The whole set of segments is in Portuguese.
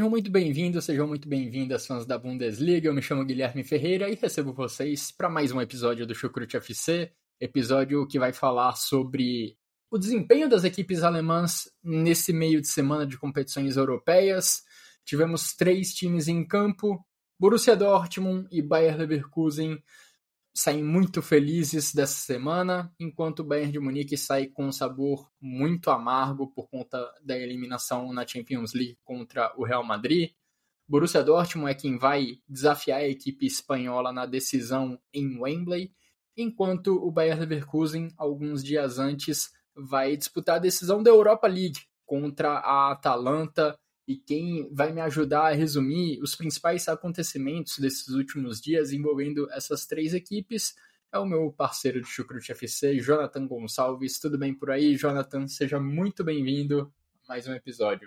sejam muito bem-vindos, sejam muito bem-vindas, fãs da Bundesliga. Eu me chamo Guilherme Ferreira e recebo vocês para mais um episódio do Chucrute FC, episódio que vai falar sobre o desempenho das equipes alemãs nesse meio de semana de competições europeias. Tivemos 3 times em campo, Borussia Dortmund e Bayer Leverkusen saem muito felizes dessa semana, enquanto o Bayern de Munique sai com um sabor muito amargo por conta da eliminação na Champions League contra o Real Madrid. Borussia Dortmund é quem vai desafiar a equipe espanhola na decisão em Wembley, enquanto o Bayer Leverkusen, alguns dias antes, vai disputar a decisão da Europa League contra a Atalanta. E quem vai me ajudar a resumir os principais acontecimentos desses últimos dias envolvendo essas 3 equipes é o meu parceiro de Chucrute FC, Jonathan Gonçalves. Tudo bem por aí, Jonathan? Seja muito bem-vindo a mais um episódio.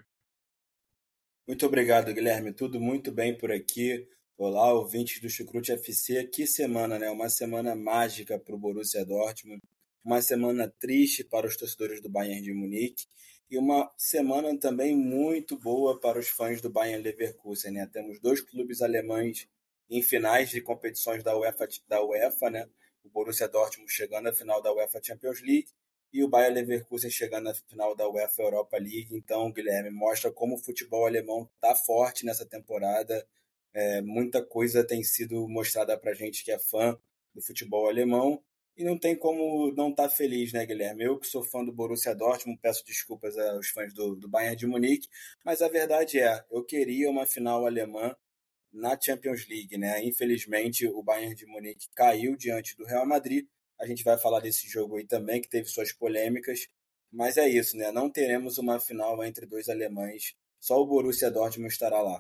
Muito obrigado, Guilherme. Tudo muito bem por aqui. Olá, ouvintes do Chucrute FC. Que semana, né? Uma semana mágica para o Borussia Dortmund. Uma semana triste para os torcedores do Bayern de Munique. E uma semana também muito boa para os fãs do Bayer Leverkusen, né? Temos 2 clubes alemães em finais de competições da UEFA, né? O Borussia Dortmund chegando à final da UEFA Champions League e o Bayer Leverkusen chegando à final da UEFA Europa League. Então, Guilherme, mostra como o futebol alemão está forte nessa temporada. Muita coisa tem sido mostrada para a gente que é fã do futebol alemão. E não tem como não estar feliz, né, Guilherme? Eu que sou fã do Borussia Dortmund, peço desculpas aos fãs do Bayern de Munique, mas a verdade eu queria uma final alemã na Champions League, né? Infelizmente, o Bayern de Munique caiu diante do Real Madrid. A gente vai falar desse jogo aí também, que teve suas polêmicas, mas é isso, né? Não teremos uma final entre 2 alemães, só o Borussia Dortmund estará lá.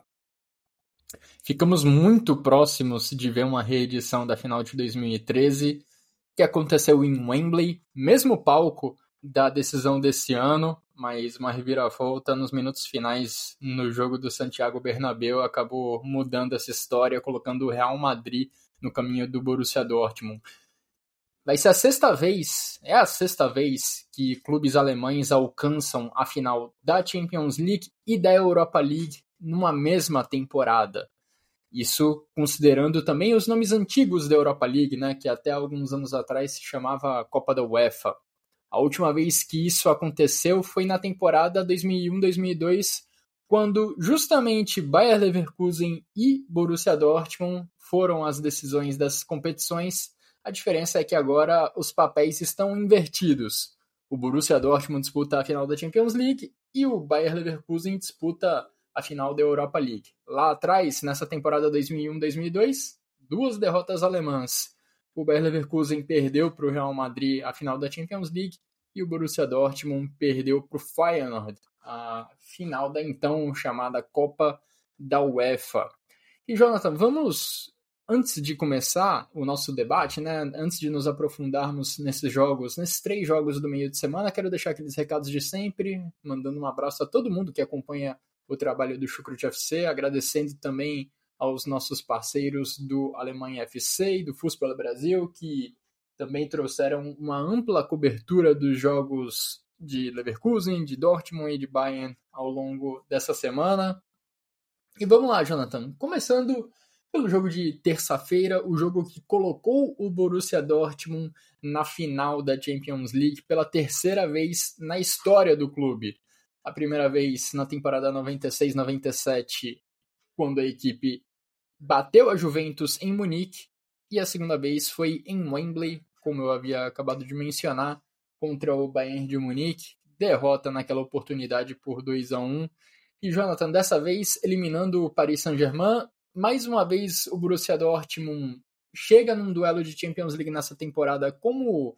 Ficamos muito próximos de ver uma reedição da final de 2013, que aconteceu em Wembley, mesmo palco da decisão desse ano, mas uma reviravolta nos minutos finais no jogo do Santiago Bernabéu acabou mudando essa história, colocando o Real Madrid no caminho do Borussia Dortmund. Vai ser a sexta vez que clubes alemães alcançam a final da Champions League e da Europa League numa mesma temporada. Isso considerando também os nomes antigos da Europa League, né, que até alguns anos atrás se chamava Copa da UEFA. A última vez que isso aconteceu foi na temporada 2001-2002, quando justamente Bayer Leverkusen e Borussia Dortmund foram as decisões das competições. A diferença é que agora os papéis estão invertidos. O Borussia Dortmund disputa a final da Champions League e o Bayer Leverkusen disputa a final da Europa League. Lá atrás, nessa temporada 2001-2002, 2 derrotas alemãs. O Bayer Leverkusen perdeu para o Real Madrid a final da Champions League e o Borussia Dortmund perdeu para o Feyenoord a final da então chamada Copa da UEFA. E, Jonathan, vamos, antes de começar o nosso debate, né, antes de nos aprofundarmos nesses jogos, nesses 3 jogos do meio de semana, quero deixar aqueles recados de sempre, mandando um abraço a todo mundo que acompanha o trabalho do Chucrute FC, agradecendo também aos nossos parceiros do Alemanha FC e do Fußball Brasil, que também trouxeram uma ampla cobertura dos jogos de Leverkusen, de Dortmund e de Bayern ao longo dessa semana. E vamos lá, Jonathan. Começando pelo jogo de terça-feira, o jogo que colocou o Borussia Dortmund na final da Champions League pela 3ª vez na história do clube. A primeira vez na temporada 96-97, quando a equipe bateu a Juventus em Munique, e a segunda vez foi em Wembley, como eu havia acabado de mencionar, contra o Bayern de Munique, derrota naquela oportunidade por 2-1. E Jonathan, dessa vez eliminando o Paris Saint-Germain, mais uma vez o Borussia Dortmund chega num duelo de Champions League nessa temporada como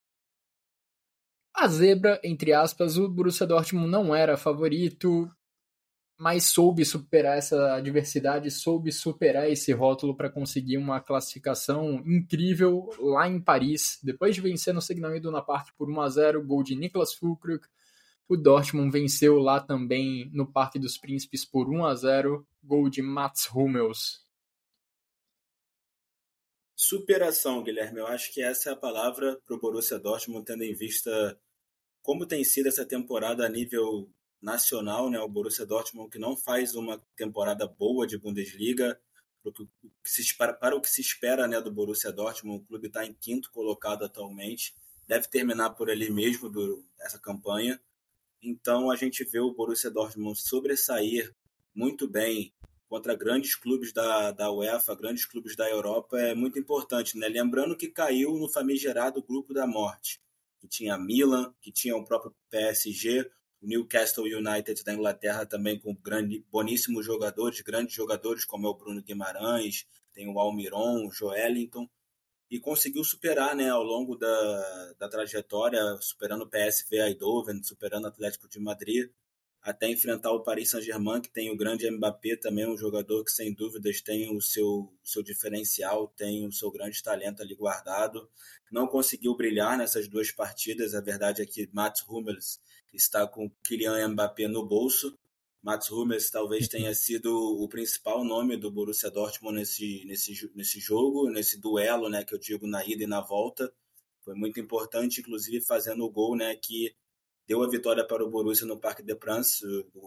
a zebra, entre aspas. O Borussia Dortmund não era favorito, mas soube superar essa adversidade, soube superar esse rótulo para conseguir uma classificação incrível lá em Paris. Depois de vencer no Signal Iduna Park por 1-0, gol de Niklas Füllkrug, o Dortmund venceu lá também no Parque dos Príncipes por 1-0, gol de Mats Hummels. Superação, Guilherme. Eu acho que essa é a palavra para o Borussia Dortmund, tendo em vista como tem sido essa temporada a nível nacional, né? O Borussia Dortmund, que não faz uma temporada boa de Bundesliga, para o que se espera, né, do Borussia Dortmund. O clube está em 5º colocado atualmente, deve terminar por ali mesmo essa campanha. Então a gente vê o Borussia Dortmund sobressair muito bem contra grandes clubes da UEFA, grandes clubes da Europa, é muito importante, né? Lembrando que caiu no famigerado grupo da morte, que tinha Milan, que tinha o próprio PSG, o Newcastle United da Inglaterra também com boníssimos jogadores, grandes jogadores como é o Bruno Guimarães, tem o Almiron, o Joelinton, e conseguiu superar, né, ao longo da trajetória, superando o PSV Eindhoven, superando o Atlético de Madrid, até enfrentar o Paris Saint-Germain, que tem o grande Mbappé também, um jogador que sem dúvidas tem o seu diferencial, tem o seu grande talento ali guardado. Não conseguiu brilhar nessas 2 partidas, a verdade é que Mats Hummels está com Kylian Mbappé no bolso. Mats Hummels talvez tenha sido o principal nome do Borussia Dortmund nesse jogo, nesse duelo, né, que eu digo na ida e na volta. Foi muito importante, inclusive fazendo o gol, né, que deu a vitória para o Borussia no Parque des Princes,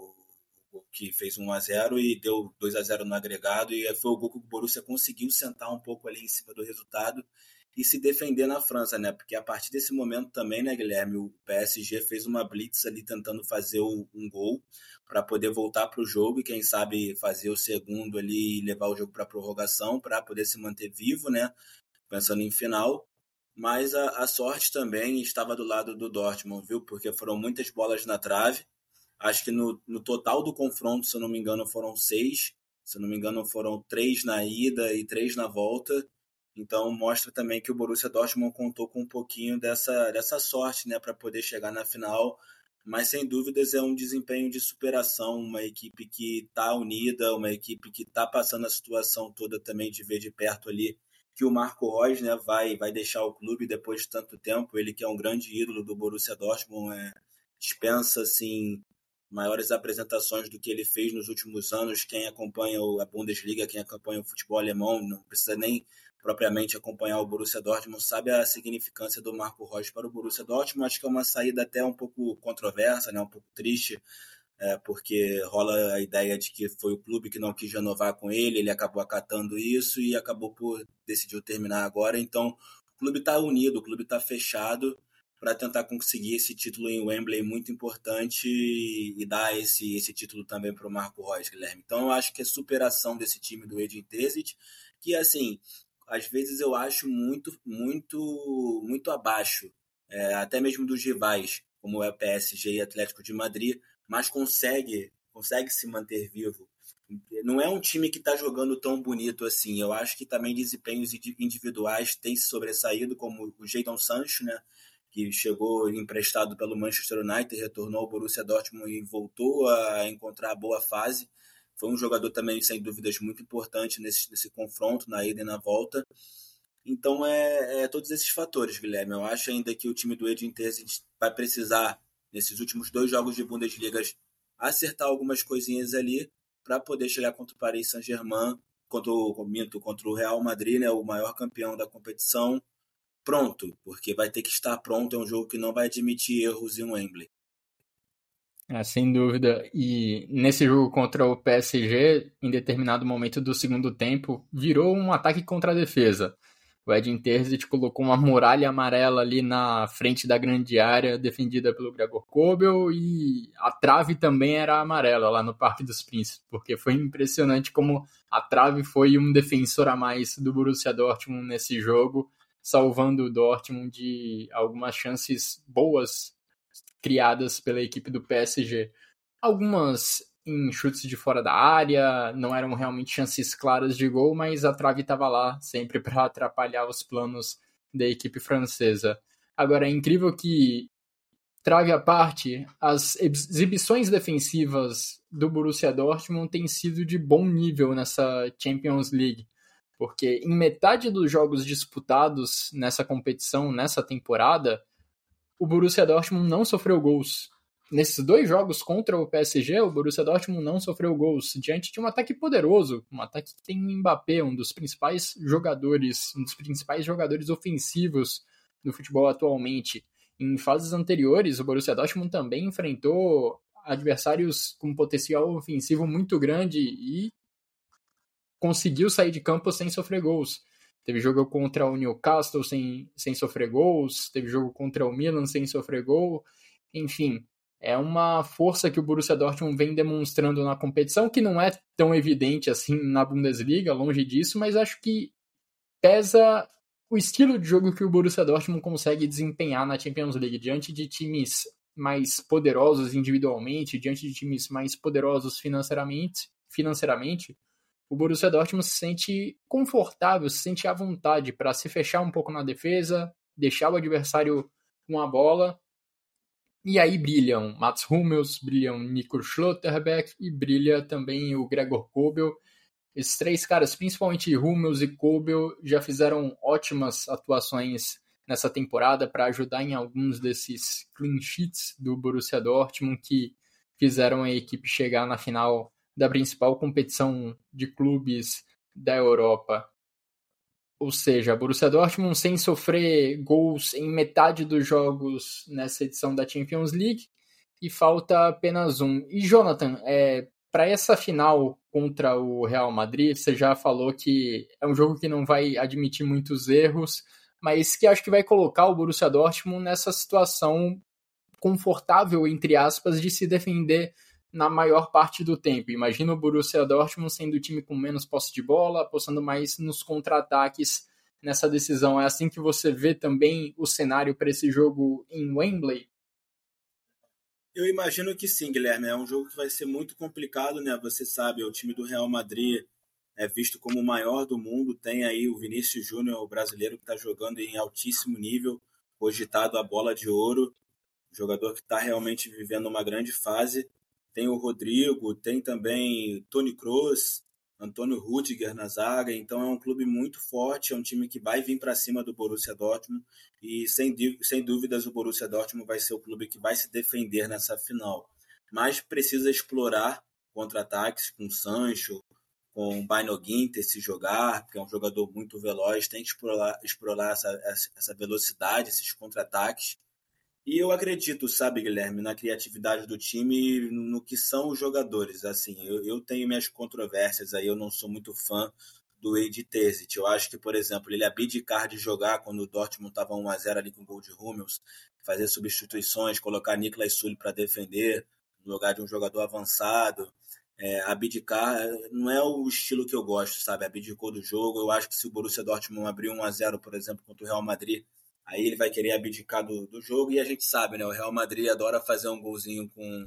que fez 1-0 e deu 2-0 no agregado, e foi o gol que o Borussia conseguiu sentar um pouco ali em cima do resultado e se defender na França, né? Porque a partir desse momento também, né, Guilherme, o PSG fez uma blitz ali tentando fazer um gol para poder voltar para o jogo e quem sabe fazer o segundo ali e levar o jogo para a prorrogação para poder se manter vivo, né? Pensando em final. Mas a sorte também estava do lado do Dortmund, viu? Porque foram muitas bolas na trave. Acho que no total do confronto, se eu não me engano, foram 6. Se eu não me engano, foram 3 na ida e 3 na volta. Então, mostra também que o Borussia Dortmund contou com um pouquinho dessa sorte, né, para poder chegar na final. Mas, sem dúvidas, é um desempenho de superação, uma equipe que está unida, uma equipe que está passando a situação toda também de ver de perto ali que o Marco Reus, né, vai deixar o clube depois de tanto tempo. Ele que é um grande ídolo do Borussia Dortmund, dispensa assim, maiores apresentações do que ele fez nos últimos anos. Quem acompanha a Bundesliga, quem acompanha o futebol alemão, não precisa nem propriamente acompanhar o Borussia Dortmund, sabe a significância do Marco Reus para o Borussia Dortmund. Acho que é uma saída até um pouco controversa, né, um pouco triste, porque rola a ideia de que foi o clube que não quis renovar com ele acabou acatando isso e acabou por decidir terminar agora. Então, o clube está unido, o clube está fechado para tentar conseguir esse título em Wembley muito importante e dar esse título também para o Marco Reus, Guilherme. Então, eu acho que a superação desse time do Edin Terzic, que, assim, às vezes eu acho muito, muito, muito abaixo, até mesmo dos rivais, como é o PSG e Atlético de Madrid, mas consegue se manter vivo. Não é um time que está jogando tão bonito assim. Eu acho que também desempenhos individuais têm se sobressaído, como o Jadon Sancho, né, que chegou emprestado pelo Manchester United, retornou ao Borussia Dortmund e voltou a encontrar a boa fase. Foi um jogador também, sem dúvidas, muito importante nesse confronto, na ida e na volta. Então, todos esses fatores, Guilherme. Eu acho ainda que o time do Edin Terzic vai precisar, nesses últimos 2 jogos de Bundesliga, acertar algumas coisinhas ali para poder chegar contra o Paris Saint-Germain, contra o Real Madrid, né, o maior campeão da competição, pronto, porque vai ter que estar pronto. É um jogo que não vai admitir erros em Wembley. Sem dúvida. E nesse jogo contra o PSG, em determinado momento do segundo tempo, virou um ataque contra a defesa. O Edin Terzic colocou uma muralha amarela ali na frente da grande área, defendida pelo Gregor Kobel, e a trave também era amarela lá no Parque dos Príncipes, porque foi impressionante como a trave foi um defensor a mais do Borussia Dortmund nesse jogo, salvando o Dortmund de algumas chances boas criadas pela equipe do PSG. Algumas em chutes de fora da área, não eram realmente chances claras de gol, mas a trave estava lá sempre para atrapalhar os planos da equipe francesa. Agora, é incrível que, trave à parte, as exibições defensivas do Borussia Dortmund têm sido de bom nível nessa Champions League, porque em metade dos jogos disputados nessa competição, nessa temporada, o Borussia Dortmund não sofreu gols. Nesses 2 jogos contra o PSG, o Borussia Dortmund não sofreu gols, diante de um ataque poderoso, um ataque que tem o Mbappé, um dos principais jogadores ofensivos do futebol atualmente. Em fases anteriores, o Borussia Dortmund também enfrentou adversários com potencial ofensivo muito grande e conseguiu sair de campo sem sofrer gols. Teve jogo contra o Newcastle sem sofrer gols, teve jogo contra o Milan sem sofrer gol. Enfim, é uma força que o Borussia Dortmund vem demonstrando na competição, que não é tão evidente assim na Bundesliga, longe disso, mas acho que pesa o estilo de jogo que o Borussia Dortmund consegue desempenhar na Champions League, diante de times mais poderosos individualmente, diante de times mais poderosos financeiramente, o Borussia Dortmund se sente confortável, se sente à vontade para se fechar um pouco na defesa, deixar o adversário com a bola. E aí brilham Mats Hummels, brilham Nico Schlotterbeck e brilha também o Gregor Kobel. Esses três caras, principalmente Hummels e Kobel, já fizeram ótimas atuações nessa temporada para ajudar em alguns desses clean sheets do Borussia Dortmund que fizeram a equipe chegar na final da principal competição de clubes da Europa. Ou seja, Borussia Dortmund sem sofrer gols em metade dos jogos nessa edição da Champions League e falta apenas um. E Jonathan, para essa final contra o Real Madrid, você já falou que é um jogo que não vai admitir muitos erros, mas que acho que vai colocar o Borussia Dortmund nessa situação confortável, entre aspas, de se defender na maior parte do tempo. Imagina o Borussia Dortmund sendo o time com menos posse de bola, apostando mais nos contra-ataques nessa decisão. É assim que você vê também o cenário para esse jogo em Wembley? Eu imagino que sim, Guilherme. É um jogo que vai ser muito complicado, né? Você sabe, o time do Real Madrid é visto como o maior do mundo. Tem aí o Vinícius Júnior, o brasileiro, que está jogando em altíssimo nível, cogitado a bola de ouro. Jogador que está realmente vivendo uma grande fase. Tem o Rodrigo, tem também Toni Kroos, Antônio Rüdiger na zaga. Então é um clube muito forte, é um time que vai vir para cima do Borussia Dortmund e sem dúvidas o Borussia Dortmund vai ser o clube que vai se defender nessa final. Mas precisa explorar contra-ataques com Sancho, com o Bino Ginter se jogar, porque é um jogador muito veloz, tem que explorar essa velocidade, esses contra-ataques. E eu acredito, sabe, Guilherme, na criatividade do time, no que são os jogadores. Assim, eu tenho minhas controvérsias aí, eu não sou muito fã do Edin Terzic. Eu acho que, por exemplo, ele abdicar de jogar quando o Dortmund estava 1-0 ali com o gol de Hummels, fazer substituições, colocar Niklas Süle para defender, no lugar de um jogador avançado. Abdicar não é o estilo que eu gosto, sabe? Abdicou do jogo. Eu acho que se o Borussia Dortmund abrir 1-0, por exemplo, contra o Real Madrid, aí ele vai querer abdicar do jogo e a gente sabe, né? O Real Madrid adora fazer um golzinho com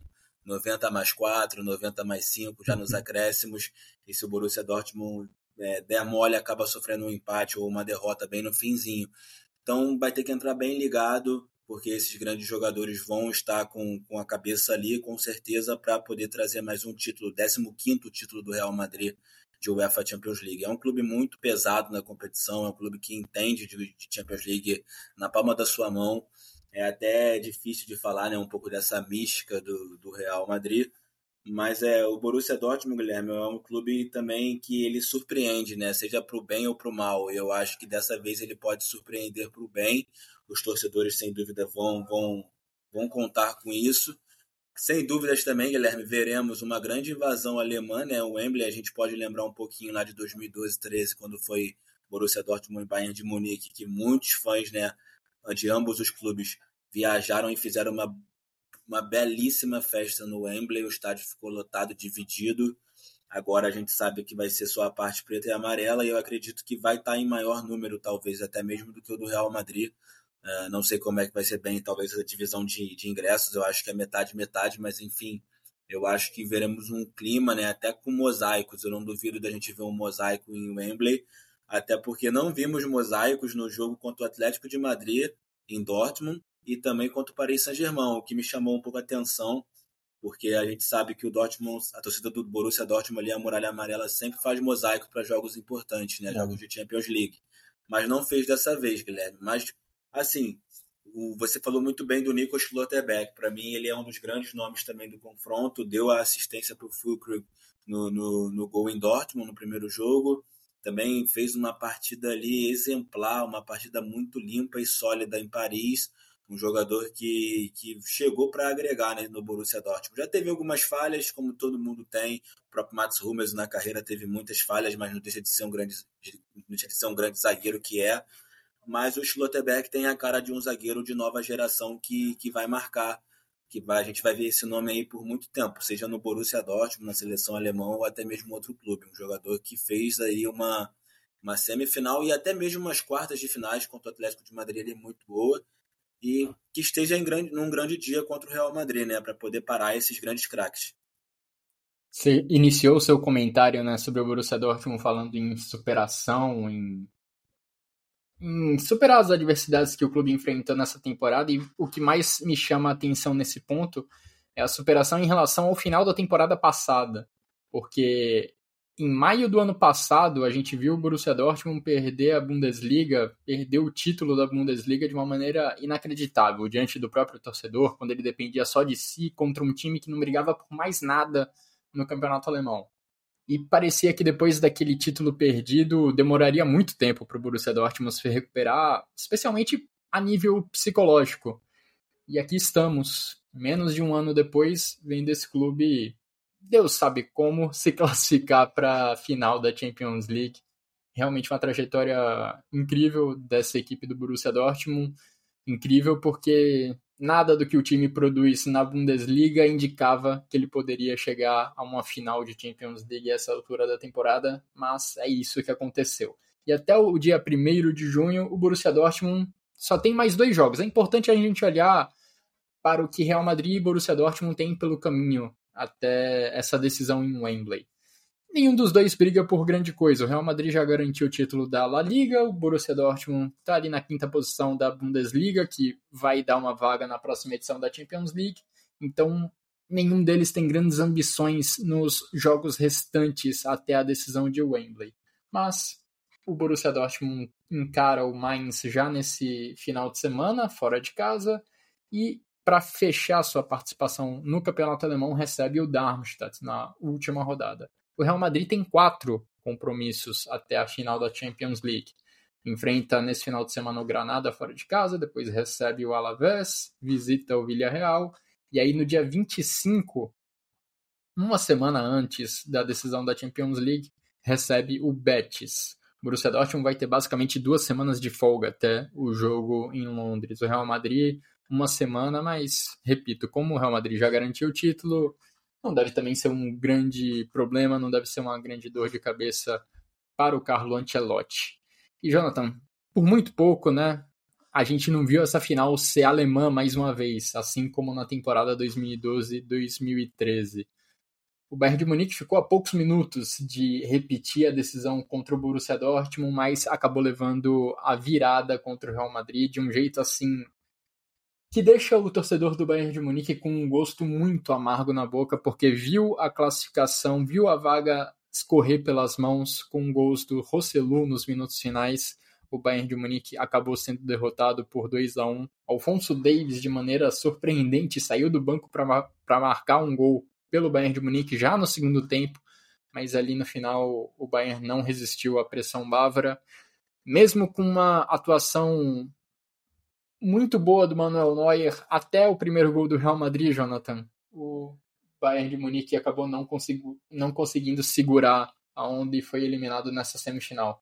90+4, 90+5, já nos acréscimos. E se o Borussia Dortmund der mole, acaba sofrendo um empate ou uma derrota bem no finzinho. Então vai ter que entrar bem ligado, porque esses grandes jogadores vão estar com a cabeça ali, com certeza, para poder trazer mais um título, 15º título do Real Madrid de UEFA Champions League. É um clube muito pesado na competição, é um clube que entende de Champions League na palma da sua mão. É até difícil de falar, né, um pouco dessa mística do Real Madrid, mas o Borussia Dortmund, Guilherme, é um clube também que ele surpreende, né, seja para o bem ou para o mal. Eu acho que dessa vez ele pode surpreender para o bem. Os torcedores, sem dúvida, vão contar com isso. Sem dúvidas também, Guilherme, veremos uma grande invasão alemã, né? O Wembley, a gente pode lembrar um pouquinho lá de 2012, 13, quando foi Borussia Dortmund e Bayern de Munique, que muitos fãs, né, de ambos os clubes viajaram e fizeram uma belíssima festa no Wembley. O estádio ficou lotado, dividido. Agora a gente sabe que vai ser só a parte preta e amarela e eu acredito que vai estar em maior número, talvez até mesmo do que o do Real Madrid. Não sei como é que vai ser bem, talvez a divisão de ingressos, eu acho que é metade, mas enfim, eu acho que veremos um clima, né, até com mosaicos. Eu não duvido da gente ver um mosaico em Wembley, até porque não vimos mosaicos no jogo contra o Atlético de Madrid, em Dortmund, e também contra o Paris Saint-Germain, o que me chamou um pouco a atenção, porque a gente sabe que o Dortmund, a torcida do Borussia Dortmund ali, a Muralha Amarela, sempre faz mosaico para jogos importantes, né, jogos de Champions League, mas não fez dessa vez, Guilherme. Mas assim, você falou muito bem do Nico Schlotterbeck. Para mim, ele é um dos grandes nomes também do confronto. Deu a assistência para o Füllkrug no gol em Dortmund, no primeiro jogo. Também fez uma partida ali exemplar, uma partida muito limpa e sólida em Paris. um jogador que chegou para agregar, né, no Borussia Dortmund. Já teve algumas falhas, como todo mundo tem. O próprio Mats Hummels na carreira teve muitas falhas, mas não deixa de ser um grande zagueiro que é. Mas o Schlotterbeck tem a cara de um zagueiro de nova geração que vai marcar, a gente vai ver esse nome aí por muito tempo, seja no Borussia Dortmund, na seleção alemã ou até mesmo outro clube. Um jogador que fez aí uma semifinal e até mesmo umas quartas de finais contra o Atlético de Madrid ali muito boa, e que esteja num grande dia contra o Real Madrid, né, para poder parar esses grandes craques. Você iniciou o seu comentário, né, sobre o Borussia Dortmund falando em superação, em superar as adversidades que o clube enfrentou nessa temporada, e o que mais me chama a atenção nesse ponto é a superação em relação ao final da temporada passada, porque em maio do ano passado a gente viu o Borussia Dortmund perder a Bundesliga, perder o título da Bundesliga de uma maneira inacreditável diante do próprio torcedor, quando ele dependia só de si contra um time que não brigava por mais nada no campeonato alemão. E parecia que depois daquele título perdido, demoraria muito tempo para o Borussia Dortmund se recuperar, especialmente a nível psicológico. E aqui estamos, menos de um ano depois, vendo esse clube, Deus sabe como, se classificar para a final da Champions League. Realmente uma trajetória incrível dessa equipe do Borussia Dortmund. Incrível porque nada do que o time produz na Bundesliga indicava que ele poderia chegar a uma final de Champions League a essa altura da temporada, mas é isso que aconteceu. E até o dia 1º de junho, o Borussia Dortmund só tem mais 2 jogos. É importante a gente olhar para o que Real Madrid e Borussia Dortmund têm pelo caminho até essa decisão em Wembley. Nenhum dos dois briga por grande coisa. O Real Madrid já garantiu o título da La Liga, o Borussia Dortmund está ali na 5ª posição da Bundesliga, que vai dar uma vaga na próxima edição da Champions League. Então, nenhum deles tem grandes ambições nos jogos restantes até a decisão de Wembley. Mas o Borussia Dortmund encara o Mainz já nesse final de semana, fora de casa, e para fechar sua participação no campeonato alemão, recebe o Darmstadt na última rodada. O Real Madrid tem 4 compromissos até a final da Champions League. Enfrenta nesse final de semana o Granada fora de casa, depois recebe o Alavés, visita o Villarreal, e aí no dia 25, uma semana antes da decisão da Champions League, recebe o Betis. O Borussia Dortmund vai ter basicamente 2 semanas de folga até o jogo em Londres. O Real Madrid, uma semana, mas, repito, como o Real Madrid já garantiu o título, não deve também ser um grande problema, não deve ser uma grande dor de cabeça para o Carlo Ancelotti. E, Jonathan, por muito pouco, né, a gente não viu essa final ser alemã mais uma vez, assim como na temporada 2012-2013. O Bayern de Munique ficou a poucos minutos de repetir a decisão contra o Borussia Dortmund, mas acabou levando a virada contra o Real Madrid de um jeito assim que deixa o torcedor do Bayern de Munique com um gosto muito amargo na boca, porque viu a classificação, viu a vaga escorrer pelas mãos com gols do Rosselló nos minutos finais. O Bayern de Munique acabou sendo derrotado por 2-1. Alphonso Davies, de maneira surpreendente, saiu do banco para marcar um gol pelo Bayern de Munique já no segundo tempo, mas ali no final o Bayern não resistiu à pressão bávara. Mesmo com uma atuação muito boa do Manuel Neuer até o primeiro gol do Real Madrid, Jonathan, o Bayern de Munique acabou não conseguindo segurar aonde foi eliminado nessa semifinal.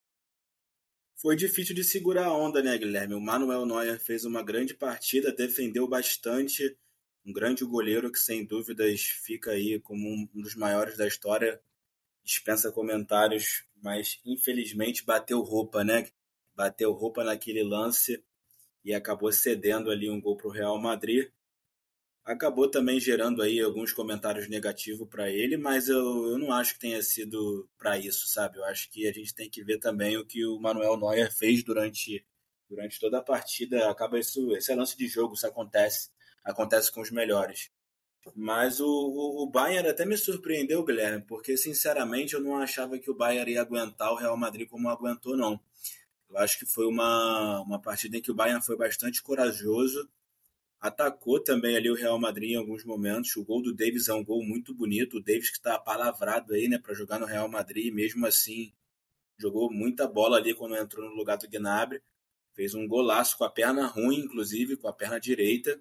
Foi difícil de segurar a onda, né, Guilherme? O Manuel Neuer fez uma grande partida, defendeu bastante, um grande goleiro que, sem dúvidas, fica aí como um dos maiores da história, dispensa comentários, mas, infelizmente, bateu roupa, né? Bateu roupa naquele lance e acabou cedendo ali um gol para o Real Madrid. Acabou também gerando aí alguns comentários negativos para ele, mas eu não acho que tenha sido para isso, sabe? Eu acho que a gente tem que ver também o que o Manuel Neuer fez durante toda a partida. Acaba isso, esse é lance de jogo, isso acontece com os melhores. Mas o Bayern até me surpreendeu, Guilherme, porque sinceramente eu não achava que o Bayern ia aguentar o Real Madrid como aguentou, não. Eu acho que foi uma partida em que o Bayern foi bastante corajoso, atacou também ali o Real Madrid em alguns momentos. O gol do Davies é um gol muito bonito. O Davies que está apalavrado aí, né, para jogar no Real Madrid, mesmo assim jogou muita bola ali quando entrou no lugar do Gnabry. Fez um golaço com a perna ruim, inclusive, com a perna direita.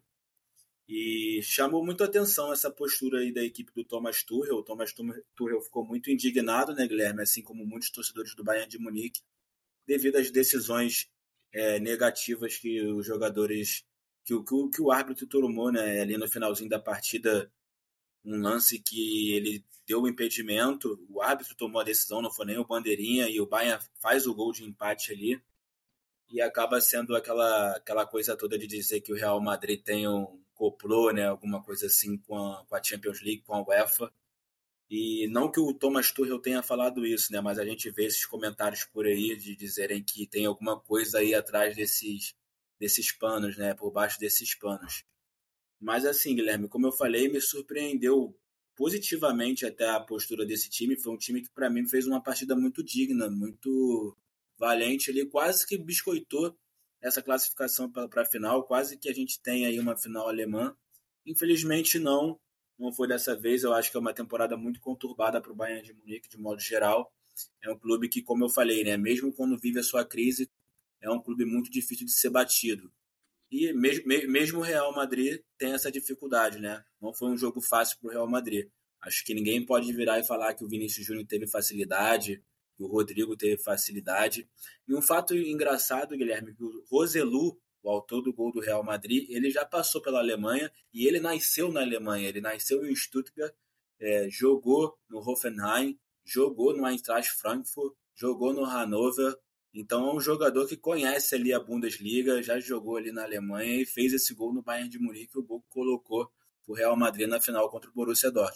E chamou muito a atenção essa postura aí da equipe do Thomas Tuchel. O Thomas Tuchel ficou muito indignado, né, Guilherme? Assim como muitos torcedores do Bayern de Munique, devido às decisões negativas que os jogadores, que o árbitro tomou, né, ali no finalzinho da partida, um lance que ele deu o impedimento, o árbitro tomou a decisão, não foi nem o bandeirinha, e o Bayern faz o gol de empate ali, e acaba sendo aquela coisa toda de dizer que o Real Madrid tem um complô, né, alguma coisa assim com a Champions League, com a UEFA. E não que o Thomas Tuchel tenha falado isso, né, mas a gente vê esses comentários por aí de dizerem que tem alguma coisa aí atrás desses panos, né, por baixo desses panos. Mas assim, Guilherme, como eu falei, me surpreendeu positivamente até a postura desse time. Foi um time que para mim fez uma partida muito digna, muito valente. Ele quase que biscoitou essa classificação para a final, quase que a gente tem aí uma final alemã. Infelizmente não foi dessa vez. Eu acho que é uma temporada muito conturbada para o Bayern de Munique, de modo geral. É um clube que, como eu falei, né, mesmo quando vive a sua crise, é um clube muito difícil de ser batido. E mesmo o Real Madrid tem essa dificuldade, né? Não foi um jogo fácil para o Real Madrid. Acho que ninguém pode virar e falar que o Vinícius Júnior teve facilidade, que o Rodrigo teve facilidade. E um fato engraçado, Guilherme, que o Roselu, o autor do gol do Real Madrid, ele já passou pela Alemanha e ele nasceu na Alemanha. Ele nasceu em Stuttgart, jogou no Hoffenheim, jogou no Eintracht Frankfurt, jogou no Hannover. Então é um jogador que conhece ali a Bundesliga, já jogou ali na Alemanha e fez esse gol no Bayern de Munique, o gol que colocou o Real Madrid na final contra o Borussia Dortmund.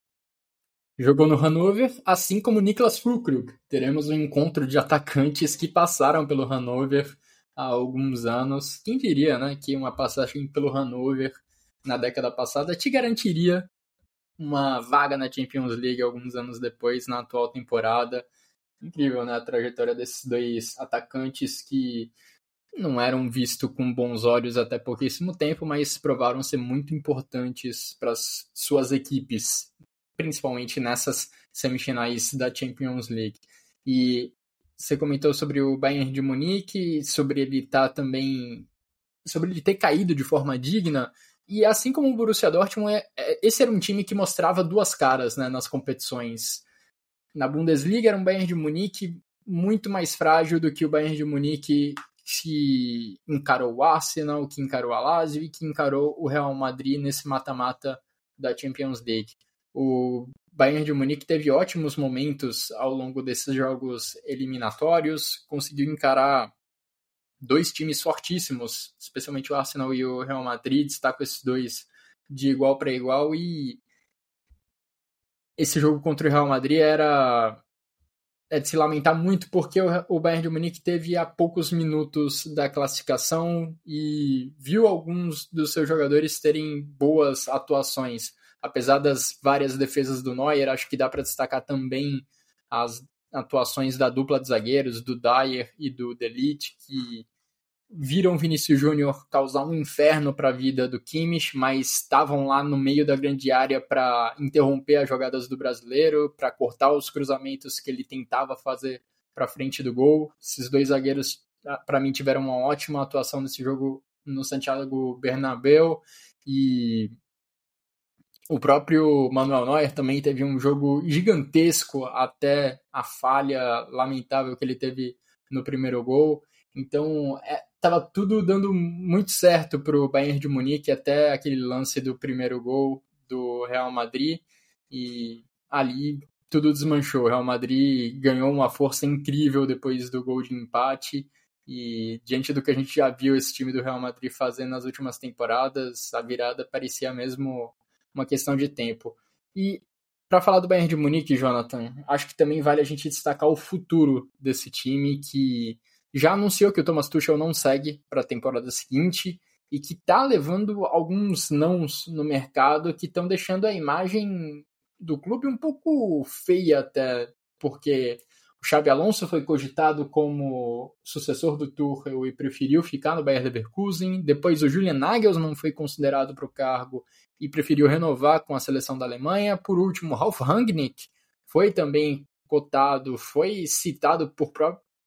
Jogou no Hannover, assim como Niklas Füllkrug. Teremos um encontro de atacantes que passaram pelo Hannover há alguns anos. Quem diria, né, que uma passagem pelo Hannover na década passada te garantiria uma vaga na Champions League alguns anos depois, na atual temporada. Incrível, né, a trajetória desses dois atacantes que não eram vistos com bons olhos até pouquíssimo tempo, mas provaram ser muito importantes para as suas equipes, principalmente nessas semifinais da Champions League. E você comentou sobre o Bayern de Munique, sobre ele ter caído de forma digna, e assim como o Borussia Dortmund, esse era um time que mostrava duas caras, né, nas competições. Na Bundesliga era um Bayern de Munique muito mais frágil do que o Bayern de Munique que encarou o Arsenal, que encarou a Lazio e que encarou o Real Madrid nesse mata-mata da Champions League. O Bayern de Munique teve ótimos momentos ao longo desses jogos eliminatórios, conseguiu encarar dois times fortíssimos, especialmente o Arsenal e o Real Madrid, destaco esses dois de igual para igual, e esse jogo contra o Real Madrid é de se lamentar muito, porque o Bayern de Munique teve há poucos minutos da classificação e viu alguns dos seus jogadores terem boas atuações. Apesar das várias defesas do Neuer, acho que dá para destacar também as atuações da dupla de zagueiros, do Dyer e do De Ligt, que viram o Vinícius Júnior causar um inferno para a vida do Kimmich, mas estavam lá no meio da grande área para interromper as jogadas do brasileiro, para cortar os cruzamentos que ele tentava fazer para frente do gol. Esses dois zagueiros, para mim, tiveram uma ótima atuação nesse jogo no Santiago Bernabéu, e o próprio Manuel Neuer também teve um jogo gigantesco até a falha lamentável que ele teve no primeiro gol. Então, estava tudo dando muito certo para o Bayern de Munique até aquele lance do primeiro gol do Real Madrid, e ali tudo desmanchou. O Real Madrid ganhou uma força incrível depois do gol de empate, e diante do que a gente já viu esse time do Real Madrid fazendo nas últimas temporadas, a virada parecia mesmo uma questão de tempo. E para falar do Bayern de Munique, Jonathan, acho que também vale a gente destacar o futuro desse time, que já anunciou que o Thomas Tuchel não segue para a temporada seguinte e que está levando alguns nãos no mercado que estão deixando a imagem do clube um pouco feia até, porque o Xabi Alonso foi cogitado como sucessor do Tuchel e preferiu ficar no Bayer Leverkusen. Depois o Julian Nagelsmann foi considerado para o cargo e preferiu renovar com a seleção da Alemanha. Por último, Ralf Rangnick foi também cotado, foi citado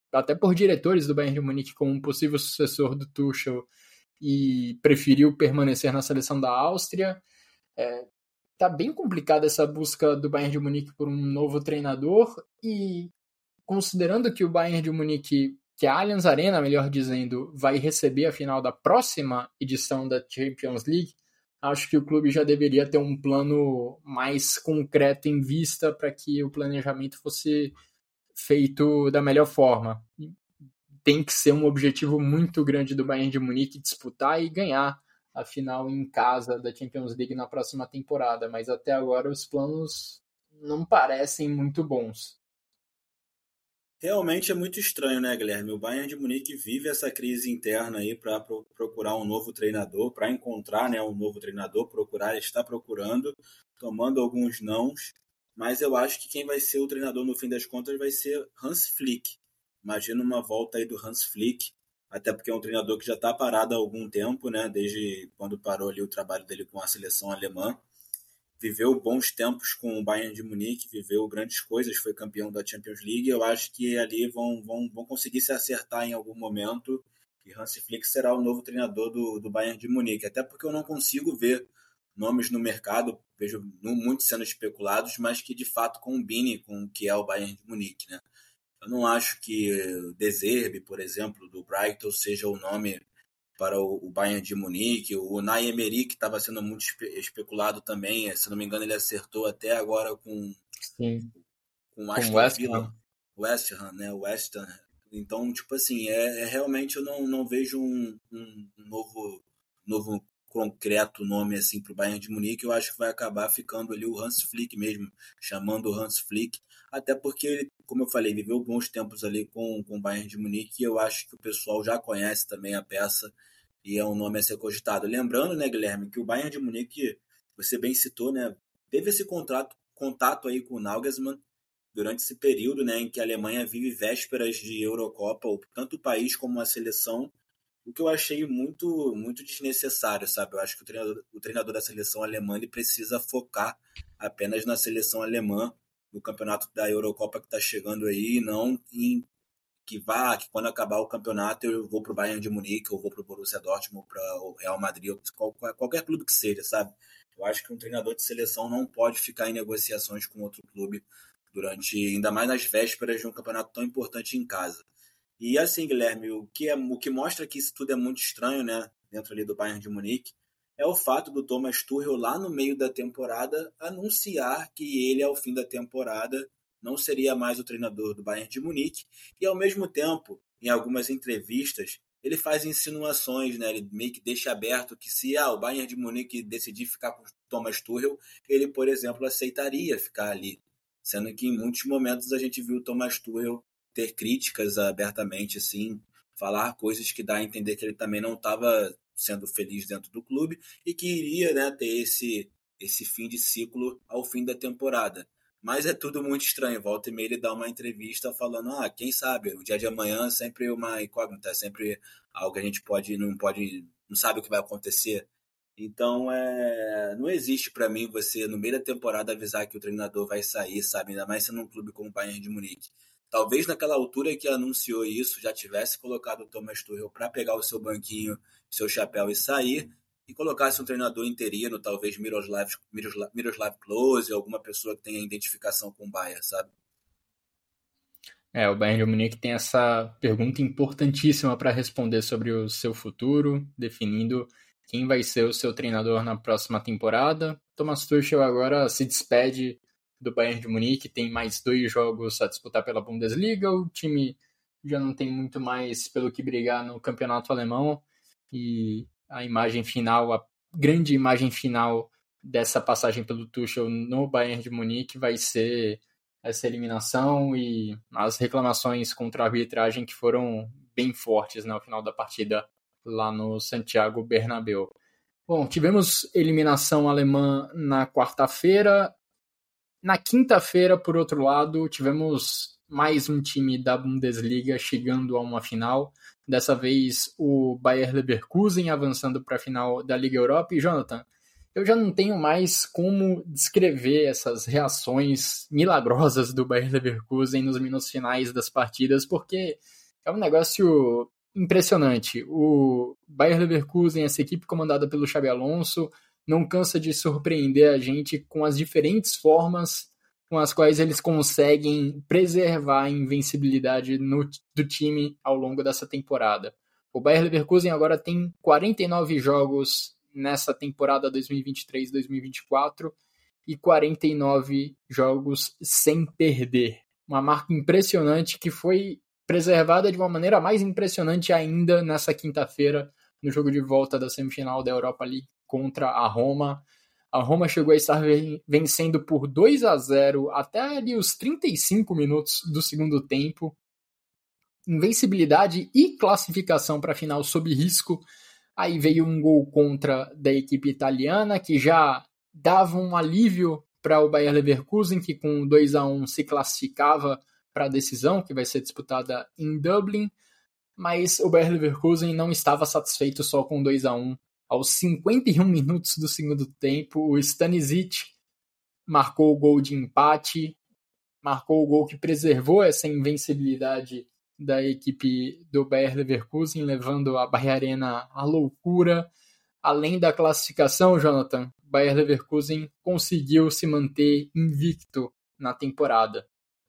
até por diretores do Bayern de Munique como um possível sucessor do Tuchel e preferiu permanecer na seleção da Áustria. Tá bem complicada essa busca do Bayern de Munique por um novo treinador e considerando que o Bayern de Munique, que a Allianz Arena, melhor dizendo, vai receber a final da próxima edição da Champions League, acho que o clube já deveria ter um plano mais concreto em vista para que o planejamento fosse feito da melhor forma. Tem que ser um objetivo muito grande do Bayern de Munique disputar e ganhar a final em casa da Champions League na próxima temporada, mas até agora os planos não parecem muito bons. Realmente é muito estranho, né, Guilherme? O Bayern de Munique vive essa crise interna aí para procurar um novo treinador, para encontrar, né, um novo treinador, está procurando, tomando alguns nãos, mas eu acho que quem vai ser o treinador no fim das contas vai ser Hans Flick. Imagina uma volta aí do Hans Flick, até porque é um treinador que já está parado há algum tempo, né, desde quando parou ali o trabalho dele com a seleção alemã. Viveu bons tempos com o Bayern de Munique, viveu grandes coisas, foi campeão da Champions League. Eu acho que ali vão conseguir se acertar em algum momento e Hans Flick será o novo treinador do Bayern de Munique. Até porque eu não consigo ver nomes no mercado, vejo muitos sendo especulados, mas que de fato combine com o que é o Bayern de Munique, né? Eu não acho que De Zerbi, por exemplo, do Brighton, seja o nome para o Bayern de Munique. O Unai Emery, que estava sendo muito especulado também, se não me engano ele acertou até agora com com Aston Villa, West Ham, né? West Ham. Então, tipo assim, realmente eu não vejo um novo concreto nome assim para o Bayern de Munique. Eu acho que vai acabar ficando ali o Hans Flick mesmo, chamando o Hans Flick, até porque ele, como eu falei, viveu bons tempos ali com o Bayern de Munique e eu acho que o pessoal já conhece também a peça e é um nome a ser cogitado. Lembrando, né, Guilherme, que o Bayern de Munique, você bem citou, né, teve esse contato aí com o Nagelsmann durante esse período, né, em que a Alemanha vive vésperas de Eurocopa, tanto o país como a seleção, o que eu achei muito desnecessário, sabe? Eu acho que o treinador da seleção alemã ele precisa focar apenas na seleção alemã, no campeonato da Eurocopa que está chegando aí, e não em que quando acabar o campeonato eu vou para o Bayern de Munique, ou vou para o Borussia Dortmund, ou para o Real Madrid, ou qualquer clube que seja, sabe? Eu acho que um treinador de seleção não pode ficar em negociações com outro clube ainda mais nas vésperas de um campeonato tão importante em casa. E assim, Guilherme, o que mostra que isso tudo é muito estranho, né, dentro ali do Bayern de Munique, é o fato do Thomas Tuchel lá no meio da temporada anunciar que ele, ao fim da temporada, não seria mais o treinador do Bayern de Munique e, ao mesmo tempo, em algumas entrevistas, ele faz insinuações, né? Ele meio que deixa aberto que se o Bayern de Munique decidir ficar com o Thomas Tuchel, ele, por exemplo, aceitaria ficar ali. Sendo que em muitos momentos a gente viu o Thomas Tuchel ter críticas abertamente, assim, falar coisas que dá a entender que ele também não estava sendo feliz dentro do clube e que iria, né, ter esse fim de ciclo ao fim da temporada. Mas é tudo muito estranho. Volta e meia ele dá uma entrevista falando, quem sabe, o dia de amanhã é sempre uma incógnita, é sempre algo que a gente não sabe o que vai acontecer. Então, não existe para mim você, no meio da temporada, avisar que o treinador vai sair, sabe? Ainda mais sendo um clube como o Bayern de Munique. Talvez naquela altura que anunciou isso, já tivesse colocado o Thomas Tuchel para pegar o seu banquinho, seu chapéu e sair, e colocasse um treinador interino, talvez Miroslav Klose, alguma pessoa que tenha identificação com o Bayern, sabe? O Bayern de Munique tem essa pergunta importantíssima para responder sobre o seu futuro, definindo quem vai ser o seu treinador na próxima temporada. Thomas Tuchel agora se despede do Bayern de Munique, tem mais 2 jogos a disputar pela Bundesliga, o time já não tem muito mais pelo que brigar no campeonato alemão, e a imagem final, a grande imagem final dessa passagem pelo Tuchel no Bayern de Munique vai ser essa eliminação e as reclamações contra a arbitragem que foram bem fortes no final da partida lá no Santiago Bernabéu. Bom, tivemos eliminação alemã na quarta-feira. Na quinta-feira, por outro lado, tivemos mais um time da Bundesliga chegando a uma final. Dessa vez, o Bayer Leverkusen avançando para a final da Liga Europa. E, Jonathan, eu já não tenho mais como descrever essas reações milagrosas do Bayer Leverkusen nos minutos finais das partidas, porque É um negócio impressionante. O Bayer Leverkusen, essa equipe comandada pelo Xabi Alonso, não cansa de surpreender a gente com as diferentes formas com as quais eles conseguem preservar a invencibilidade do time ao longo dessa temporada. O Bayer Leverkusen agora tem 49 jogos nessa temporada 2023-2024 e 49 jogos sem perder. Uma marca impressionante que foi preservada de uma maneira mais impressionante ainda nessa quinta-feira, no jogo de volta da semifinal da Europa League contra a Roma. A Roma chegou a estar vencendo por 2-0 até ali os 35 minutos do segundo tempo. Invencibilidade e classificação para a final sob risco. Aí veio um gol contra da equipe italiana, que já dava um alívio para o Bayer Leverkusen, que com 2-1 se classificava para a decisão, que vai ser disputada em Dublin. Mas o Bayer Leverkusen não estava satisfeito só com 2-1. Aos 51 minutos do segundo tempo, o Stanisic marcou o gol de empate, marcou o gol que preservou essa invencibilidade da equipe do Bayer Leverkusen, levando a Bayer Arena à loucura. Além da classificação, Jonathan, o Bayer Leverkusen conseguiu se manter invicto na temporada.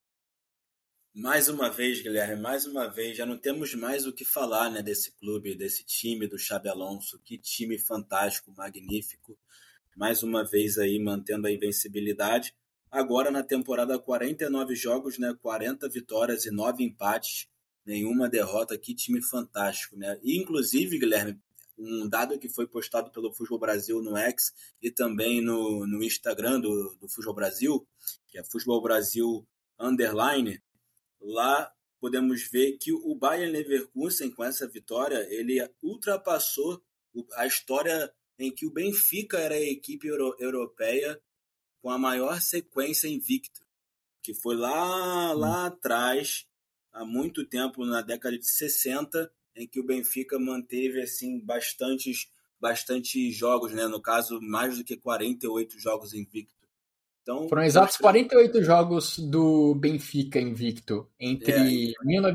Mais uma vez, Guilherme, mais uma vez, já não temos mais o que falar, né, desse clube, desse time do Xabi Alonso. Que time fantástico, magnífico. Mais uma vez aí mantendo a invencibilidade. Agora na temporada 49 jogos, né, 40 vitórias e 9 empates, nenhuma derrota. Que time fantástico, né? E, inclusive, Guilherme, um dado que foi postado pelo Futebol Brasil no X e também no Instagram do Futebol Brasil, que é Futebol Brasil _ lá podemos ver que o Bayer Leverkusen, com essa vitória, ele ultrapassou a história em que o Benfica era a equipe europeia com a maior sequência invicta, que foi lá atrás, há muito tempo, na década de 60, em que o Benfica manteve assim, bastante jogos, né? No caso, mais do que 48 jogos invictos. Então, foram exatos 48 jogos do Benfica invicto, entre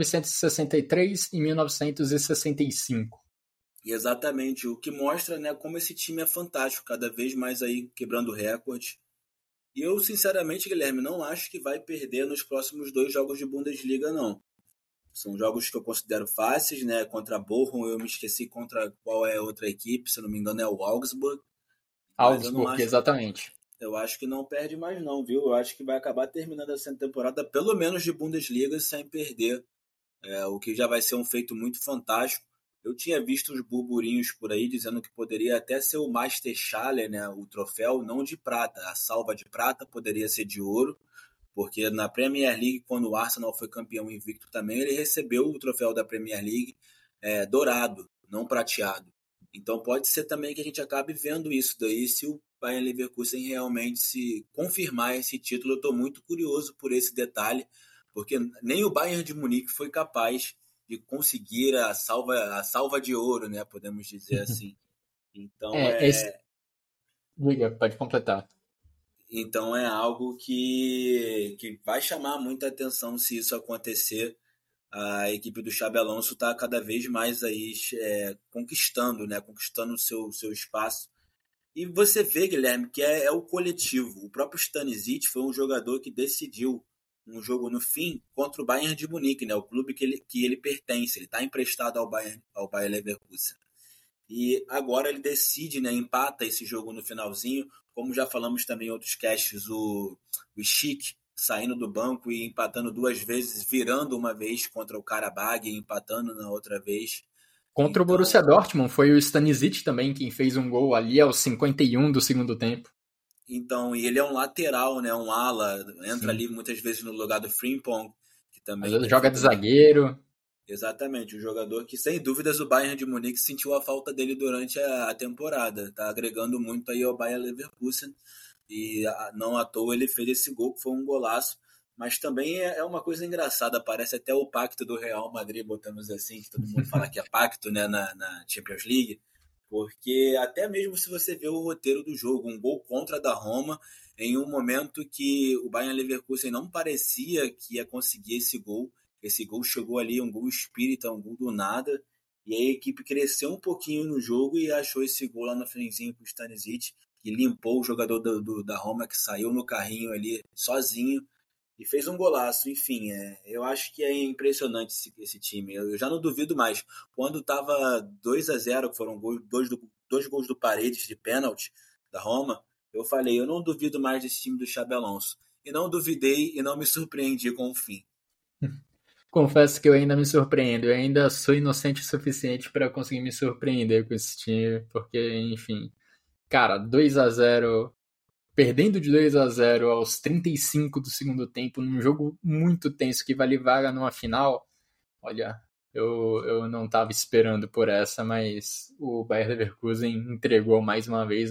1963 e 1965. Exatamente, o que mostra, né, como esse time é fantástico, cada vez mais aí quebrando recorde. E eu, sinceramente, Guilherme, não acho que vai perder nos próximos 2 jogos de Bundesliga, não. São jogos que eu considero fáceis, né? Contra Bochum, eu me esqueci contra qual é a outra equipe, se não me engano é o Augsburg. Augsburg, exatamente. Eu acho que não perde mais não, viu? Eu acho que vai acabar terminando essa temporada, pelo menos de Bundesliga, sem perder, o que já vai ser um feito muito fantástico. Eu tinha visto uns burburinhos por aí dizendo que poderia até ser o Meisterschale, né? O troféu, não de prata. A salva de prata poderia ser de ouro, porque na Premier League, quando o Arsenal foi campeão invicto também, ele recebeu o troféu da Premier League dourado, não prateado. Então pode ser também que a gente acabe vendo isso daí, se o Bayer Leverkusen realmente se confirmar esse título. Eu estou muito curioso por esse detalhe, porque nem o Bayern de Munique foi capaz de conseguir a salva de ouro, né? Podemos dizer assim. Então Diga, pode completar. Então é algo que vai chamar muita atenção se isso acontecer. A equipe do Xabi Alonso está cada vez mais aí conquistando, né? Conquistando o seu espaço. E você vê, Guilherme, que é o coletivo. O próprio Stanisic foi um jogador que decidiu um jogo no fim contra o Bayern de Munique, né? O clube que ele pertence. Ele está emprestado ao Bayer Leverkusen. E agora ele decide, né, empata esse jogo no finalzinho, como já falamos também em outros casts, o Schick saindo do banco e empatando 2 vezes, virando uma vez contra o Karabag e empatando na outra vez. Contra o Borussia Dortmund, foi o Stanisic também quem fez um gol ali aos 51 do segundo tempo. Então, e ele é um lateral, né, um ala, entra ali muitas vezes no lugar do Frimpong, que também... Às vezes joga de zagueiro. Exatamente, um jogador que, sem dúvidas, o Bayern de Munique sentiu a falta dele durante a temporada. Está agregando muito aí ao Bayer Leverkusen e não à toa ele fez esse gol, que foi um golaço. Mas também é uma coisa engraçada, parece até o pacto do Real Madrid, botamos assim, que todo mundo fala que é pacto, né, na Champions League, porque até mesmo se você vê o roteiro do jogo, um gol contra da Roma, em um momento que o Bayer Leverkusen não parecia que ia conseguir esse gol, Esse gol chegou ali, um gol espírita, um gol do nada, e aí a equipe cresceu um pouquinho no jogo e achou esse gol lá no finalzinho com o Stanisic, que limpou o jogador da Roma, que saiu no carrinho ali sozinho e fez um golaço. Enfim, eu acho que é impressionante esse time. Eu já não duvido mais. Quando estava 2-0, que foram dois gols do Paredes de pênalti da Roma, eu falei, eu não duvido mais desse time do Xabi Alonso. E não duvidei e não me surpreendi com o fim. Confesso que eu ainda me surpreendo. Eu ainda sou inocente o suficiente para conseguir me surpreender com esse time, porque, enfim, cara, 2-0, perdendo de 2-0 aos 35 do segundo tempo, num jogo muito tenso que vale vaga numa final. Olha, eu não estava esperando por essa, mas o Bayer Leverkusen entregou mais uma vez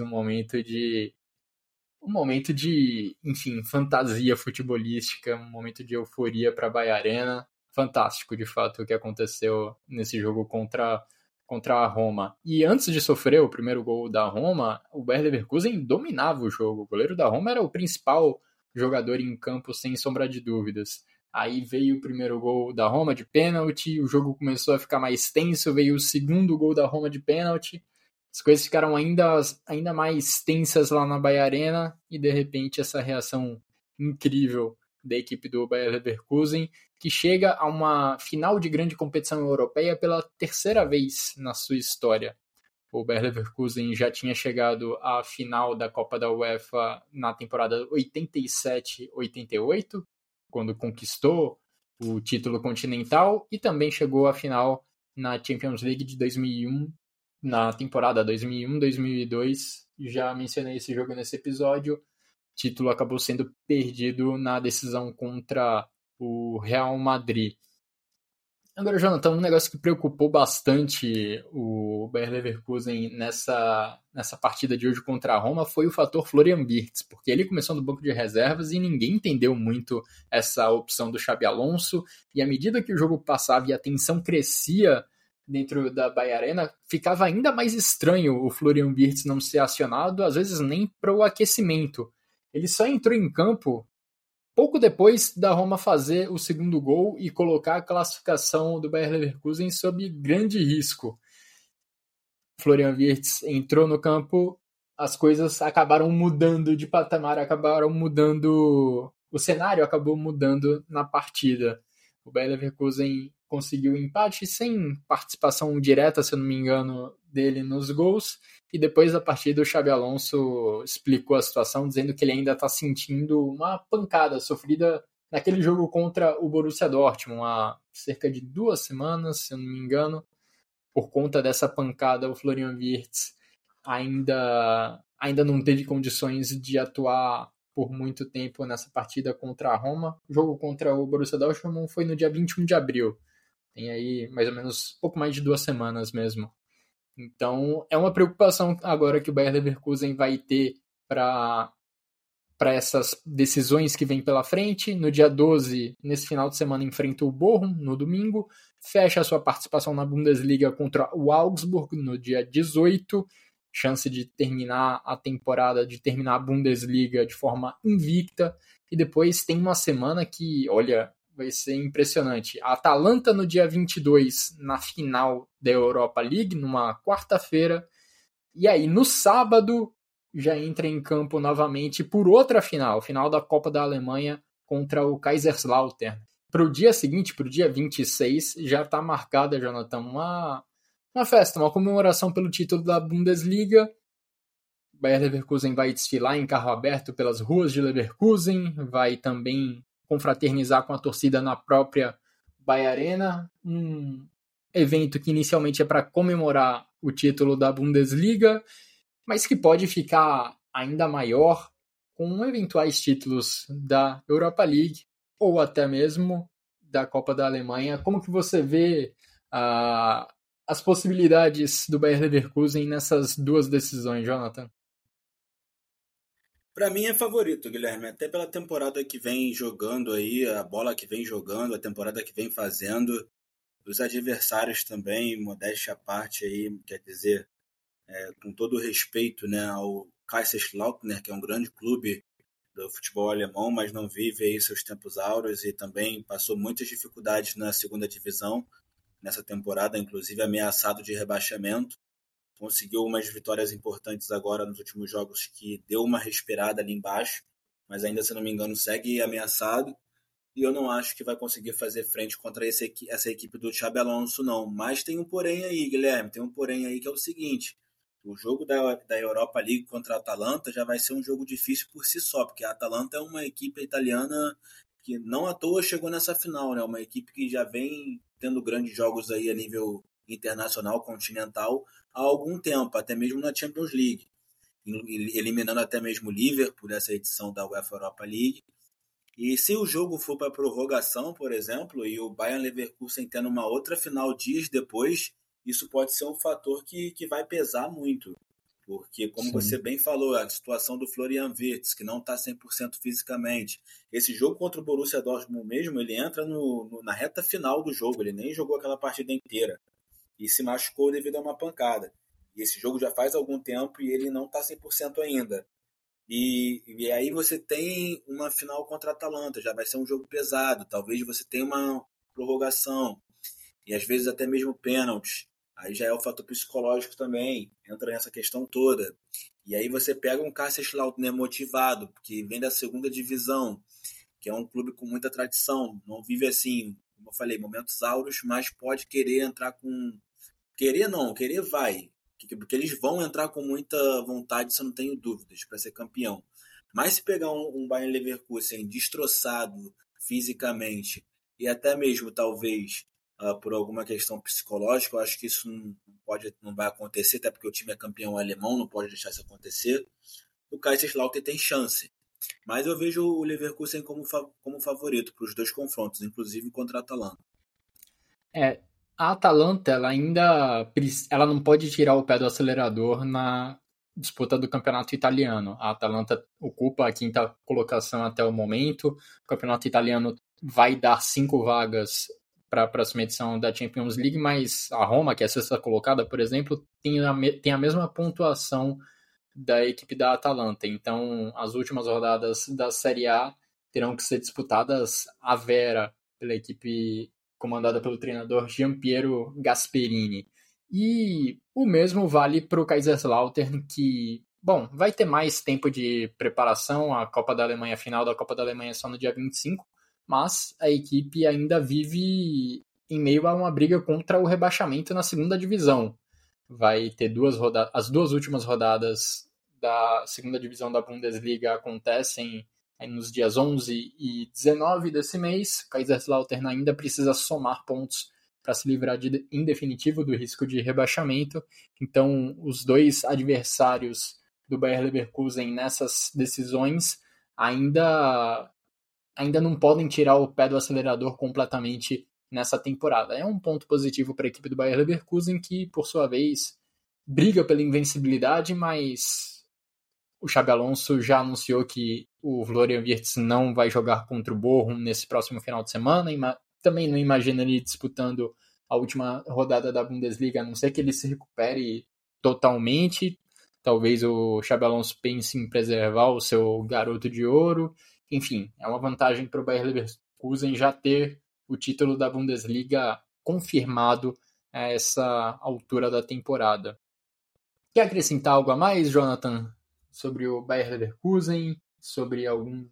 um momento de, enfim, fantasia futebolística, um momento de euforia para a Bayer Arena. Fantástico, de fato, o que aconteceu nesse jogo contra a Roma. E antes de sofrer o primeiro gol da Roma, o Bayer Leverkusen dominava o jogo. O goleiro da Roma era o principal jogador em campo, sem sombra de dúvidas. Aí veio o primeiro gol da Roma de pênalti, o jogo começou a ficar mais tenso, veio o segundo gol da Roma de pênalti, as coisas ficaram ainda mais tensas lá na Bayer Arena e de repente essa reação incrível da equipe do Bayer Leverkusen, que chega a uma final de grande competição europeia pela terceira vez na sua história. O Bayer Leverkusen já tinha chegado à final da Copa da UEFA na temporada 87-88, quando conquistou o título continental, e também chegou à final na Champions League de 2001, na temporada 2001-2002. Já mencionei esse jogo nesse episódio. O título acabou sendo perdido na decisão contra o Real Madrid. Agora, Jonathan, um negócio que preocupou bastante o Bayer Leverkusen nessa partida de hoje contra a Roma foi o fator Florian Wirtz, porque ele começou no banco de reservas e ninguém entendeu muito essa opção do Xabi Alonso, e à medida que o jogo passava e a tensão crescia dentro da Bayer Arena, ficava ainda mais estranho o Florian Wirtz não ser acionado, às vezes nem para o aquecimento. Ele só entrou em campo pouco depois da Roma fazer o segundo gol e colocar a classificação do Bayer Leverkusen sob grande risco. Florian Wirtz entrou no campo, as coisas acabaram mudando de patamar, acabaram mudando, o cenário acabou mudando na partida. O Bayer Leverkusen conseguiu um empate sem participação direta, se eu não me engano, dele nos gols, e depois da partida o Xabi Alonso explicou a situação, dizendo que ele ainda está sentindo uma pancada sofrida naquele jogo contra o Borussia Dortmund, há cerca de 2 semanas, se eu não me engano. Por conta dessa pancada, o Florian Wirtz ainda não teve condições de atuar por muito tempo nessa partida contra a Roma. O jogo contra o Borussia Dortmund foi no dia 21 de abril. Tem aí mais ou menos pouco mais de 2 semanas mesmo. Então, é uma preocupação agora que o Bayer Leverkusen vai ter para essas decisões que vêm pela frente. No dia 12, nesse final de semana, enfrenta o Bochum, no domingo. Fecha a sua participação na Bundesliga contra o Augsburg no dia 18. Chance de terminar a temporada, de terminar a Bundesliga de forma invicta. E depois tem uma semana que, olha, vai ser impressionante. A Atalanta no dia 22, na final da Europa League, numa quarta-feira. E aí, no sábado, já entra em campo novamente por outra final da Copa da Alemanha contra o Kaiserslautern. Para o dia seguinte, para o dia 26, já está marcada, Jonathan, uma festa, uma comemoração pelo título da Bundesliga. O Bayer Leverkusen vai desfilar em carro aberto pelas ruas de Leverkusen, vai também confraternizar com a torcida na própria Bayer Arena, um evento que inicialmente é para comemorar o título da Bundesliga, mas que pode ficar ainda maior com eventuais títulos da Europa League ou até mesmo da Copa da Alemanha. Como que você vê as possibilidades do Bayer Leverkusen nessas duas decisões, Jonathan? Para mim é favorito, Guilherme, até pela temporada que vem jogando aí, a bola que vem jogando, a temporada que vem fazendo, os adversários também, modéstia à parte aí, quer dizer, com todo o respeito, né, ao Kaiserslautern, que é um grande clube do futebol alemão, mas não vive aí seus tempos áureos e também passou muitas dificuldades na segunda divisão nessa temporada, inclusive ameaçado de rebaixamento. Conseguiu umas vitórias importantes agora nos últimos jogos que deu uma respirada ali embaixo, mas ainda, se não me engano, segue ameaçado. E eu não acho que vai conseguir fazer frente contra essa equipe do Xabi Alonso, não. Mas tem um porém aí, Guilherme, tem um porém aí que é o seguinte: o jogo da Europa League contra a Atalanta já vai ser um jogo difícil por si só, porque a Atalanta é uma equipe italiana que não à toa chegou nessa final, né? Uma equipe que já vem tendo grandes jogos aí a nível internacional, continental, há algum tempo, até mesmo na Champions League, eliminando até mesmo o Liverpool nessa edição da UEFA Europa League. E se o jogo for para prorrogação, por exemplo, e o Bayern Leverkusen tendo uma outra final dias depois, isso pode ser um fator que vai pesar muito. Porque, como Sim. você bem falou, a situação do Florian Wirtz, que não está 100% fisicamente. Esse jogo contra o Borussia Dortmund mesmo, ele entra na reta final do jogo, ele nem jogou aquela partida inteira. E se machucou devido a uma pancada. E esse jogo já faz algum tempo e ele não está 100% ainda. E aí você tem uma final contra a Atalanta, já vai ser um jogo pesado, talvez você tenha uma prorrogação, e às vezes até mesmo pênaltis, aí já é o fator psicológico também, entra nessa questão toda. E aí você pega um Kaiserslautern motivado, que vem da segunda divisão, que é um clube com muita tradição, não vive assim, como eu falei, momentos áureos, mas pode querer entrar com... Querer não, querer vai, porque eles vão entrar com muita vontade, isso eu não tenho dúvidas, para ser campeão. Mas se pegar um Bayern Leverkusen destroçado fisicamente e até mesmo talvez por alguma questão psicológica, eu acho que isso não vai acontecer, até porque o time é campeão alemão, não pode deixar isso acontecer. O Kaiserslautern tem chance. Mas eu vejo o Leverkusen como favorito para os dois confrontos, inclusive contra a Atalanta. A Atalanta, ela não pode tirar o pé do acelerador na disputa do campeonato italiano. A Atalanta ocupa a quinta colocação até o momento. O campeonato italiano vai dar 5 vagas para a próxima edição da Champions League, mas a Roma, que é a sexta colocada, por exemplo, tem a mesma pontuação da equipe da Atalanta. Então, as últimas rodadas da Série A terão que ser disputadas à vera pela equipe comandada pelo treinador Gianpiero Gasperini. E o mesmo vale para o Kaiserslautern, que, bom, vai ter mais tempo de preparação. A Copa da Alemanha, a final da Copa da Alemanha é só no dia 25, mas a equipe ainda vive em meio a uma briga contra o rebaixamento na segunda divisão. Vai ter as duas últimas rodadas da segunda divisão da Bundesliga acontecem nos dias 11 e 19 desse mês. Kaiserslautern ainda precisa somar pontos para se livrar em definitivo do risco de rebaixamento. Então, os dois adversários do Bayer Leverkusen nessas decisões ainda não podem tirar o pé do acelerador completamente nessa temporada. É um ponto positivo para a equipe do Bayer Leverkusen, que, por sua vez, briga pela invencibilidade, mas o Xabi Alonso já anunciou que o Florian Wirtz não vai jogar contra o Bochum nesse próximo final de semana. Também não imagina ele disputando a última rodada da Bundesliga, a não ser que ele se recupere totalmente. Talvez o Xabi Alonso pense em preservar o seu garoto de ouro. Enfim, é uma vantagem para o Bayer Leverkusen já ter o título da Bundesliga confirmado a essa altura da temporada. Quer acrescentar algo a mais, Jonathan, sobre o Bayer Leverkusen, sobre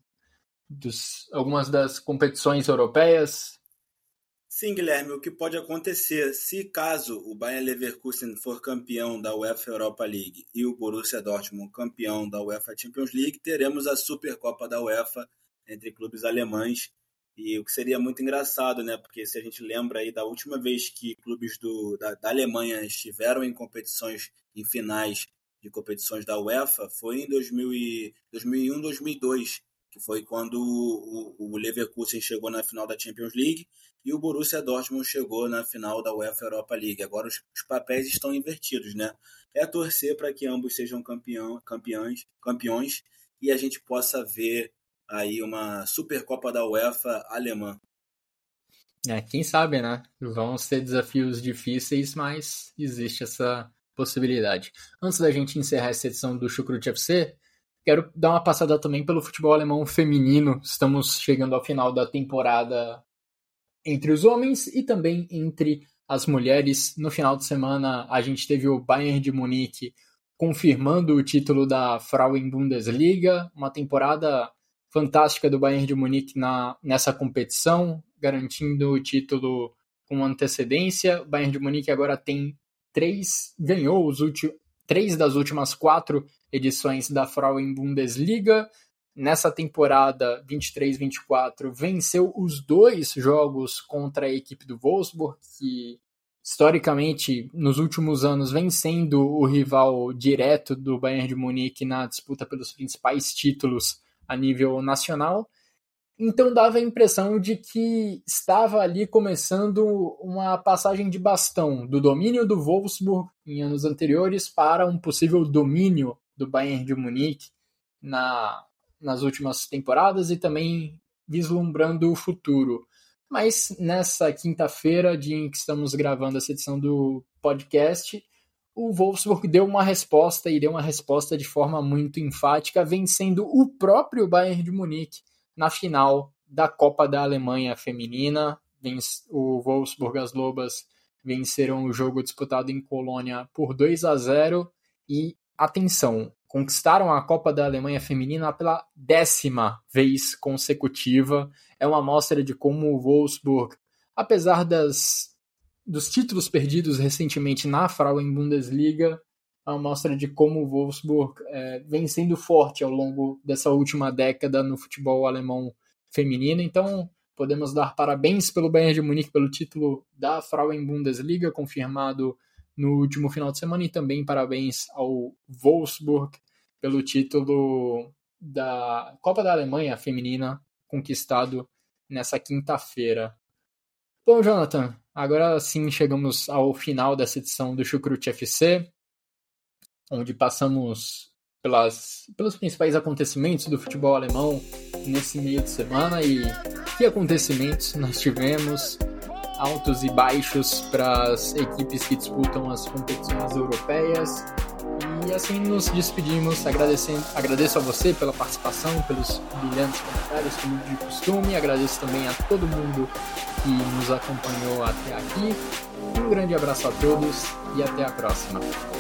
algumas das competições europeias? Sim, Guilherme, o que pode acontecer se caso o Bayer Leverkusen for campeão da UEFA Europa League e o Borussia Dortmund campeão da UEFA Champions League, teremos a Supercopa da UEFA entre clubes alemães, e o que seria muito engraçado, né? Porque se a gente lembra aí da última vez que clubes da Alemanha estiveram em competições, em finais de competições da UEFA, foi em 2001, 2002, que foi quando o Leverkusen chegou na final da Champions League e o Borussia Dortmund chegou na final da UEFA Europa League. Agora os papéis estão invertidos, né? É torcer para que ambos sejam campeões e a gente possa ver aí uma Supercopa da UEFA alemã. Quem sabe, né? Vão ser desafios difíceis, mas existe essa possibilidade. Antes da gente encerrar essa edição do Chucrute FC, Quero dar uma passada também pelo futebol alemão feminino. Estamos chegando ao final da temporada entre os homens e também entre as mulheres. No final de semana, a gente teve o Bayern de Munique confirmando o título da Frauen-Bundesliga, uma temporada fantástica do Bayern de Munique nessa competição, garantindo o título com antecedência. O Bayern de Munique agora tem ganhou 3 das últimas 4 edições da Frauen-Bundesliga. Nessa temporada 23-24, venceu os 2 jogos contra a equipe do Wolfsburg, que historicamente, nos últimos anos, vem sendo o rival direto do Bayern de Munique na disputa pelos principais títulos a nível nacional. Então dava a impressão de que estava ali começando uma passagem de bastão do domínio do Wolfsburg em anos anteriores para um possível domínio do Bayern de Munique nas últimas temporadas e também vislumbrando o futuro. Mas nessa quinta-feira, dia em que estamos gravando essa edição do podcast, o Wolfsburg deu uma resposta de forma muito enfática, vencendo o próprio Bayern de Munique na final da Copa da Alemanha feminina. O Wolfsburg, as Lobas, venceram o jogo disputado em Colônia por 2-0 e, atenção, conquistaram a Copa da Alemanha feminina pela 10ª vez consecutiva. É uma amostra de como o Wolfsburg, apesar dos títulos perdidos recentemente na Frauen-Bundesliga, a amostra de como o Wolfsburg vem sendo forte ao longo dessa última década no futebol alemão feminino. Então, podemos dar parabéns pelo Bayern de Munique pelo título da Frauen-Bundesliga, confirmado no último final de semana, e também parabéns ao Wolfsburg pelo título da Copa da Alemanha feminina, conquistado nessa quinta-feira. Bom, Jonathan, agora sim chegamos ao final dessa edição do Chucrute FC, onde passamos pelos principais acontecimentos do futebol alemão nesse meio de semana. E que acontecimentos nós tivemos, altos e baixos para as equipes que disputam as competições europeias. E assim nos despedimos, agradeço a você pela participação, pelos brilhantes comentários, como de costume. Agradeço também a todo mundo que nos acompanhou até aqui. Um grande abraço a todos e até a próxima.